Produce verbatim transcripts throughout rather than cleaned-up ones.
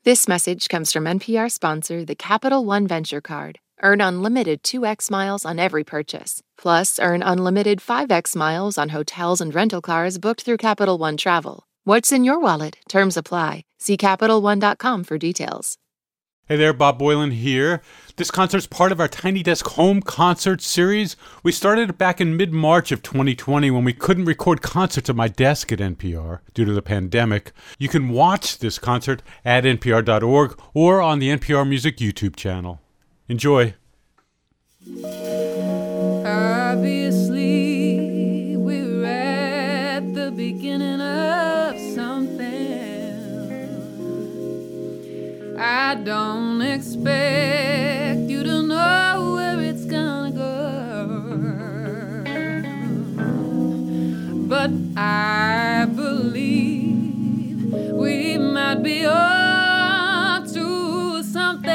This message comes from N P R sponsor, the Capital One Venture Card. Earn unlimited two x miles on every purchase. Plus, earn unlimited five x miles on hotels and rental cars booked through Capital One Travel. What's in your wallet? Terms apply. See Capital One dot com for details. Hey there, Bob Boilen here. This concert's part of our Tiny Desk Home Concert Series. We started it back in mid-March of twenty twenty when we couldn't record concerts at my desk at N P R due to the pandemic. You can watch this concert at N P R dot org or on the N P R Music YouTube channel. Enjoy. Obviously, we're at the beginning of something. I don't expect you to know where it's gonna go, but I believe we might be up to something,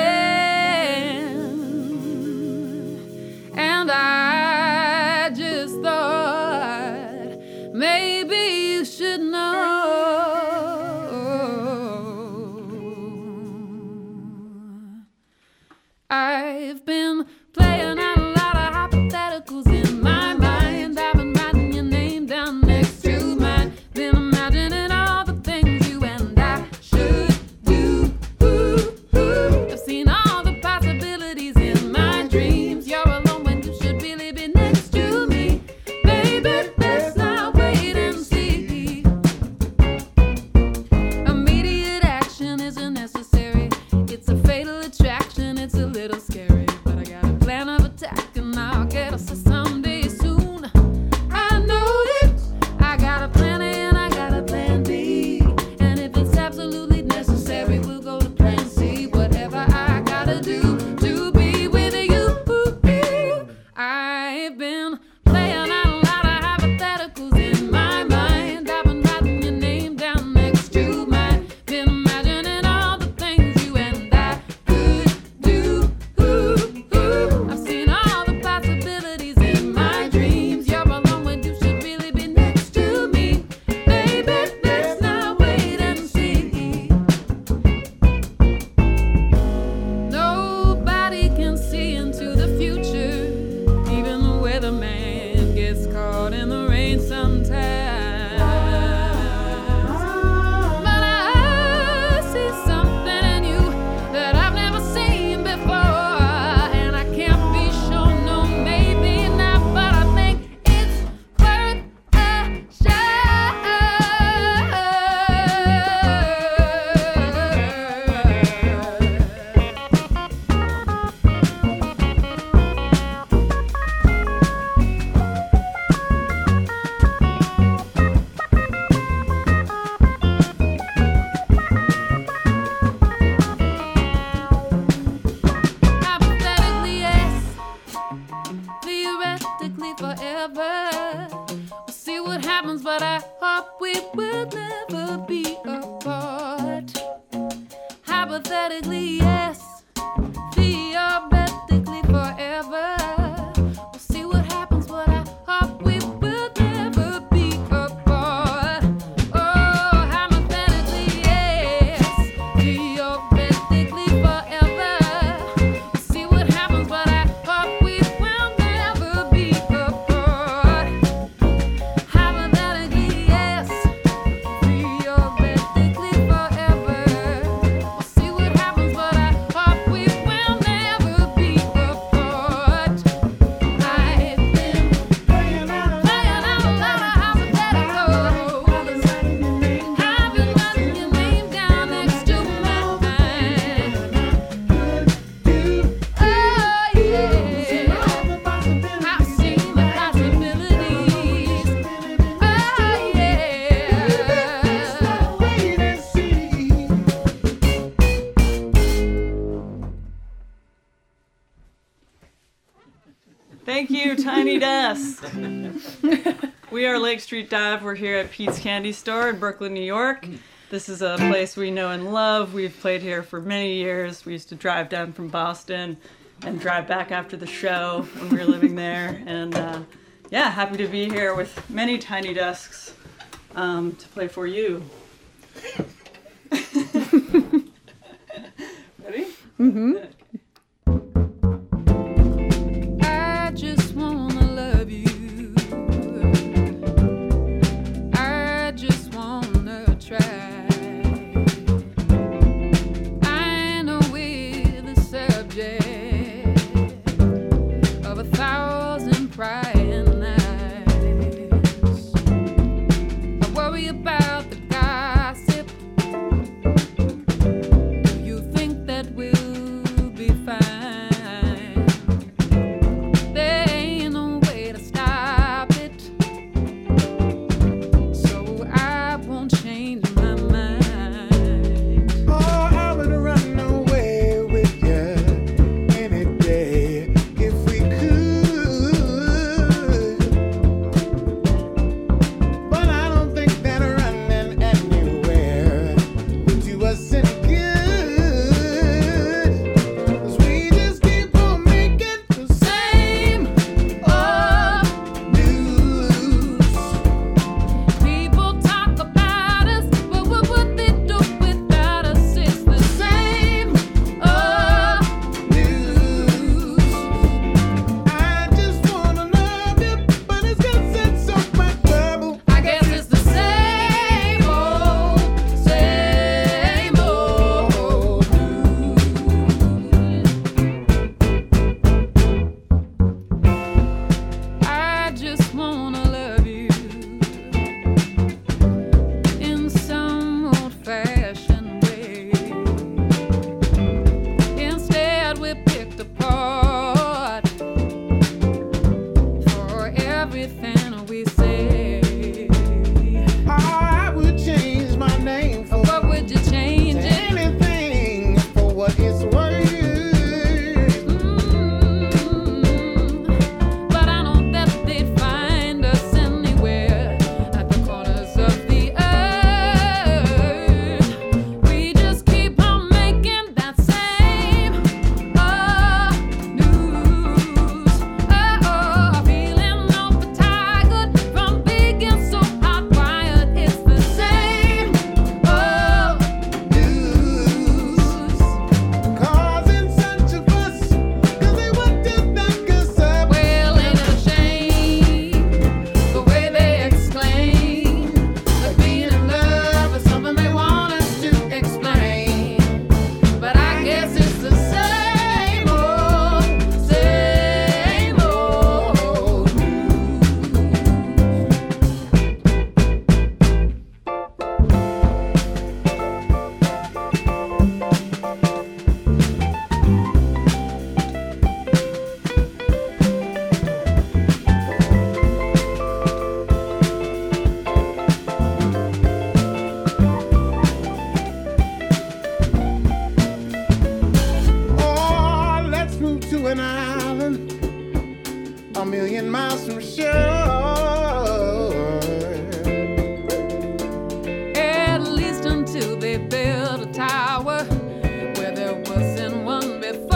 and I just thought maybe you should know. I've been playing out a lot of hypotheticals in my mind. I've been writing your name down next to mine. Been imagining all the things you and I should do. Ooh, ooh. I've seen all the possibilities in my dreams. You're alone when you should really be next to me. Baby, let's not wait and see. Immediate action isn't necessary. It's a fatal attraction. It's a little scary, but I got a plan of attack and I'll get us to someday soon. I know it. I got a plan A and I got a plan B, and if it's absolutely necessary, we'll go to plan C. Whatever I gotta do to be with you. I've been playing out a lot of hypotheticals in my mind. I've been writing your name down next to mine. Been imagining all the things you and I could do. Ooh, ooh. I've seen all the possibilities in my dreams. You're alone when you should really be next to me. Baby, let's not wait and see. Nobody can see into the future. Even the weatherman gets caught in the rain sometimes. But I see something in you that I've never seen before, and I can't be sure, no, maybe not, but I think it's worth a hypothetically, yes, theoretically forever. We'll see what happens, but I hope we will never be apart. Hypothetically, yes, theoretically forever. We'll see what happens, but I hope we will never be apart. Oh, hypothetically, yes, theoretically forever. We'll see what happens, but I hope we will never be apart. Hypothetically, yes, theoretically forever. We'll see what happens, but I hope we will never be apart. I've been playing out a lot of hypotheticals. I've been writing your name down next to mine. Oh, yeah. I've seen the possibilities. Oh, Thank you, Tiny Desk. We are Lake Street Dive. We're here at Pete's Candy Store in Brooklyn, New York. This is a place we know and love. We've played here for many years. We used to drive down from Boston and drive back after the show when we were living there. And uh, yeah, happy to be here with many Tiny Desks um, to play for you. I just wanna love you. I just wanna try. I know we're the subject of a thousand prying eyes. I worry about the gossip. Do you think that we'll be fine? There ain't no way to stop it, so I won't change my mind. Oh, I would run away with you any day if we could. But I don't think that running anywhere would do us any good. 'Cause we just keep on making the same old news. People talk about us, but what would they do without us? It's the same old News. I just wanna love you, but it's got such so much trouble. I guess it's the same old, same old news. I just wanna love you in some old-fashioned way. Instead, we picked apart for everything we say. I would change my name for What would you change it? anything for what it's worth. Mm, but I know that they'd find us anywhere at the corners of the earth. We just keep on making that same old news. Oh, oh, feeling overtired from being so hardwired. It's the same old News causing such a fuss, 'cause they want to knock us up. Well, ain't it a shame the way they exclaim that being in love is something they want us to explain? But I guess it's the same old, same old Oh, let's move to an island a million miles from shore. At least until they build a tower where there wasn't one before.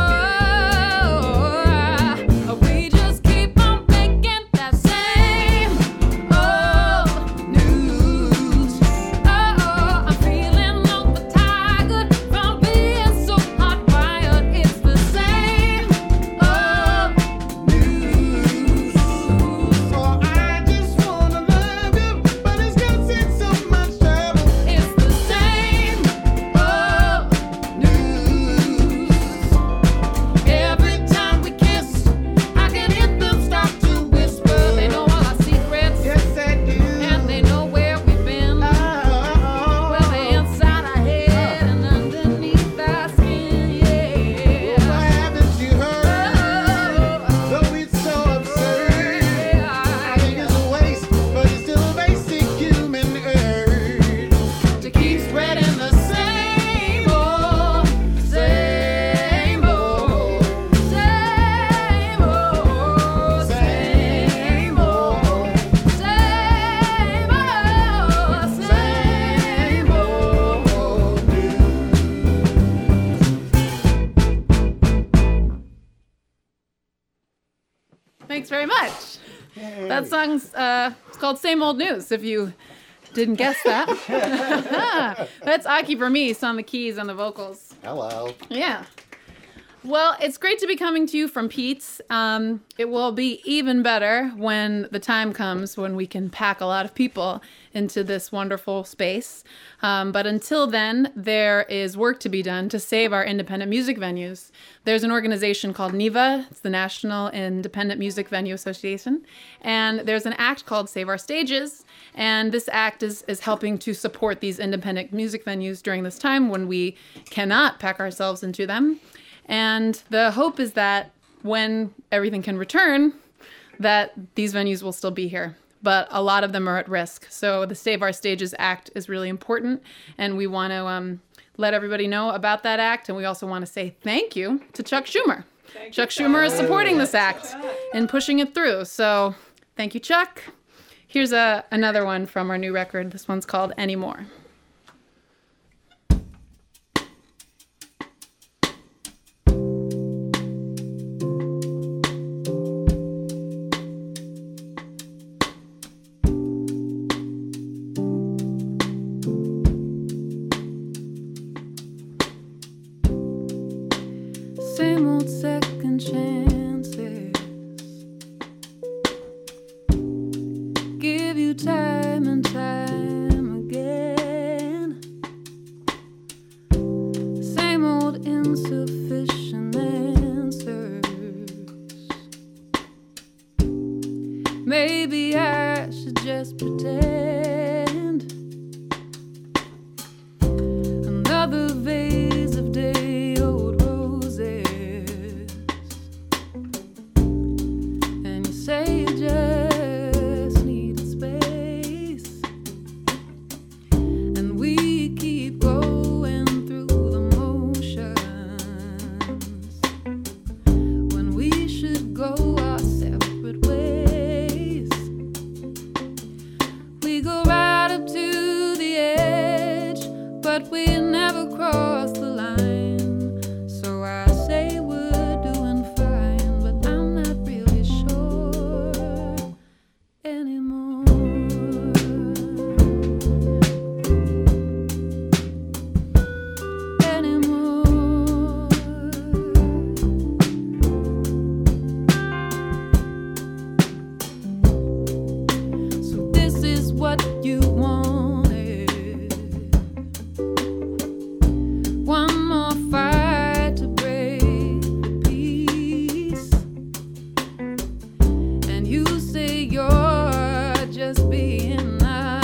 We just keep on making that same old news. Oh, I'm feeling overtired from being so hardwired. It's the same old News. Oh, I just wanna love you, but it's got so much trouble. It's the same old News. Every time we kiss, I can hear them start to whisper. They know all our secrets, Yes, I do. and they know where we've been. Oh, Well, they're inside our head and underneath our skin, yeah. why haven't you heard? Oh, Though it's so absurd, I think it's a waste, but it's still a basic human urge to keep spreading the same old, same old, same old, same old, same old, same old Thanks very much. That song's uh, it's called Same Old News, if you didn't guess that. That's Aki Vermees on the keys and the vocals. Hello. Yeah. Well, it's great to be coming to you from Pete's. Um, it will be even better when the time comes when we can pack a lot of people into this wonderful space. Um, but until then, there is work to be done to save our independent music venues. There's an organization called NIVA, it's the National Independent Music Venue Association, and there's an act called Save Our Stages, and this act is, is helping to support these independent music venues during this time when we cannot pack ourselves into them. And the hope is that when everything can return, that these venues will still be here. But a lot of them are at risk. So the Save Our Stages Act is really important. And we want to um, let everybody know about that act. And we also want to say thank you to Chuck Schumer. Thank Chuck you, Schumer is supporting this act and pushing it through. So thank you, Chuck. Here's a, another one from our new record. This one's called Anymore. Same old second chances, give you time and time again. Same old insufficient answers. Maybe I should just pretend. Another vase of day old roses. And you say you just needed space. And we keep going through the motions when we should go our separate ways. We go right up to the edge, but we never cross the line. So I say we're doing fine, but I'm not really sure anymore. Anymore. So this is what you wanted. One more fight to break the peace. And you say you're just being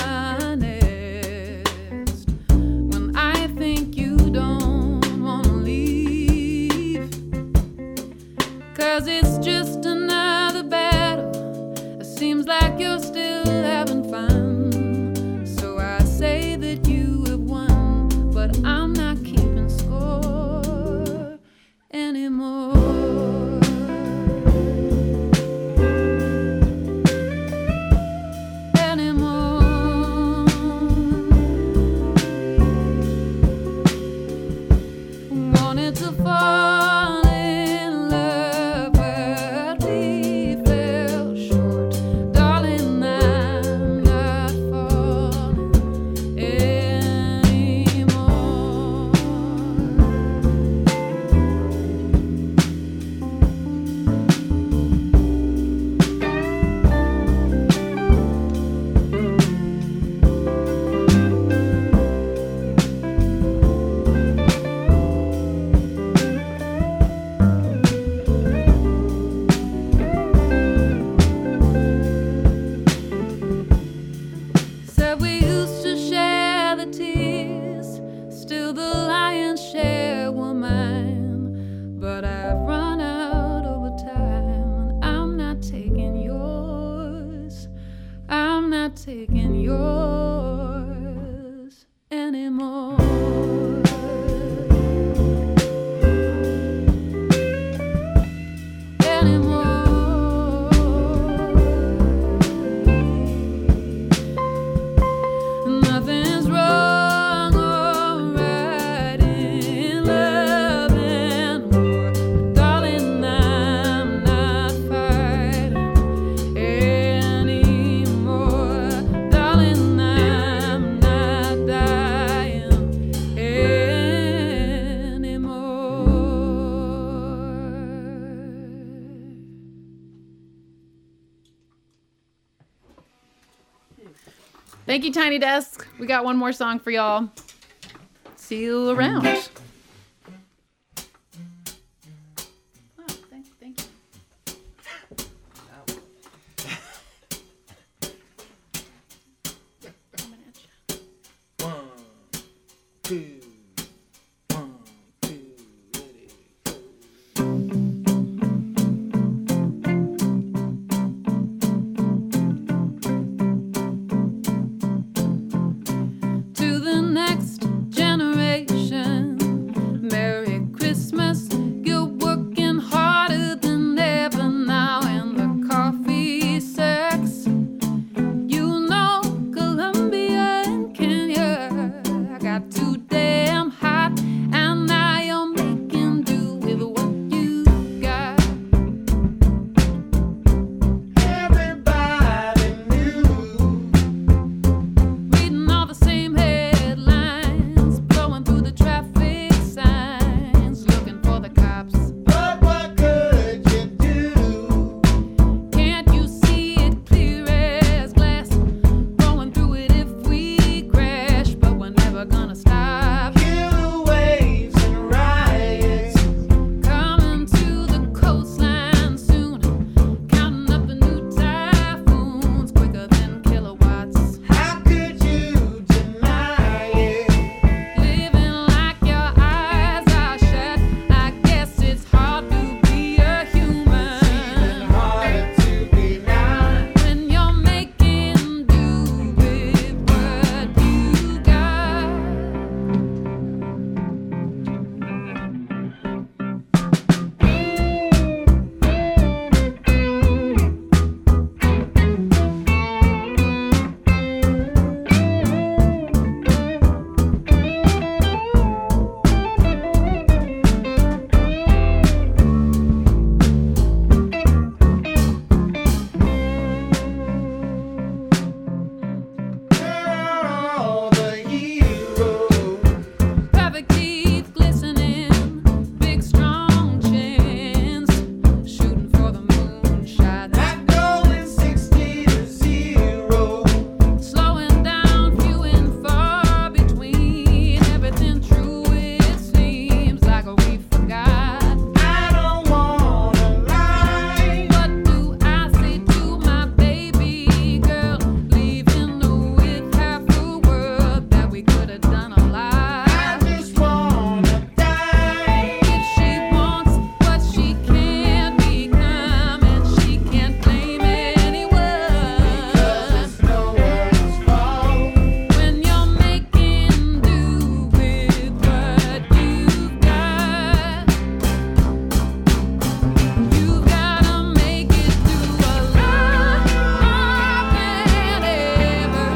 honest when I think you don't want to leave. 'Cause it's just another battle. It seems like you're still having fun. So I say that you have won, but I'm not keeping score anymore. Anymore. Wanted to fall in love, but we fell short. Darling, I'm not falling anymore. Said we used to share the tears, still the lion's share were mine. But I've run out over time, and I'm not taking yours. I'm not taking yours anymore. Nothing's wrong or right in love and war. Darling, I'm not fighting anymore. Thank you, Tiny Desk. We got one more song for y'all. See you around. Oh, thank, thank you. One, two, one, two, ready, go. To the next generation, Merry Christmas. You're working harder than ever now, and the coffee sex. You know, Colombia and Kenya, I got too damn hot, and now you're making do with what you got. Everybody knew. Reading all the same headlines, blowing through the traffic signs, looking for the cops. But what could you do? Can't you see it clear as glass? Going through it if we crash, but we're never gonna stop. Killer waves and riots. Coming to the coastline soon, counting up the new typhoons quicker than kilowatts. How could you deny it? Living like your eyes are shut. I guess it's hard to be a human Harder to be now. when you're making do with what you got. Where are all the heroes? Perfect teeth glistening, big strong chins, shooting for the moonshot. Not going sixty to zero. Slowing down, few and far between. Everything true, it seems like we forgot. I don't wanna lie. What do I say to my baby girl? Leaving with half a word that we could have done a lot. I just wanna die. If she wants what she can't become, and she can't blame anyone. It's no one's fault. When you're making do with what you've got, you've gotta make it through a lot than ever.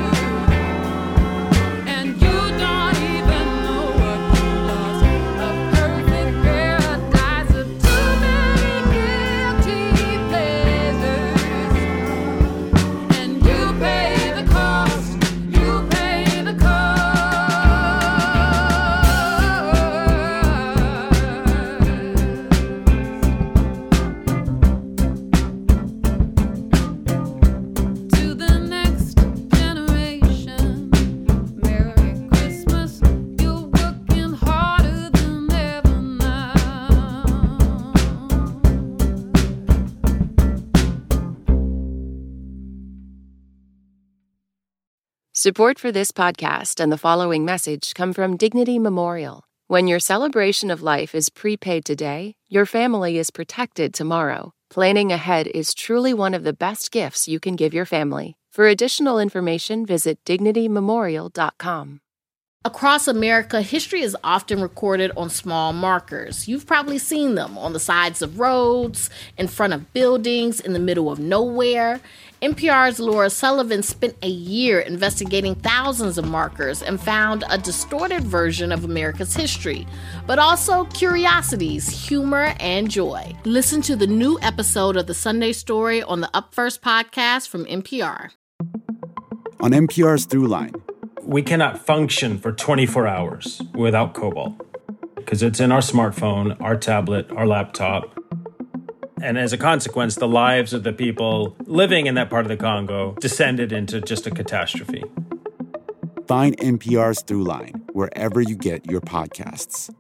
And you don't even know what you lost. A perfect paradise of too many guilty pleasures. And you pay the cost, you pay the cost. To the next generation, Merry Christmas. You're working harder than ever now. Support for this podcast and the following message come from Dignity Memorial. When your celebration of life is prepaid today, your family is protected tomorrow. Planning ahead is truly one of the best gifts you can give your family. For additional information, visit dignity memorial dot com. Across America, history is often recorded on small markers. You've probably seen them on the sides of roads, in front of buildings, in the middle of nowhere. N P R's Laura Sullivan spent a year investigating thousands of markers and found a distorted version of America's history, but also curiosities, humor, and joy. Listen to the new episode of The Sunday Story on the Up First podcast from N P R. On N P R's Throughline, we cannot function for twenty-four hours without cobalt because it's in our smartphone, our tablet, our laptop. And as a consequence, the lives of the people living in that part of the Congo descended into just a catastrophe. Find N P R's Throughline wherever you get your podcasts.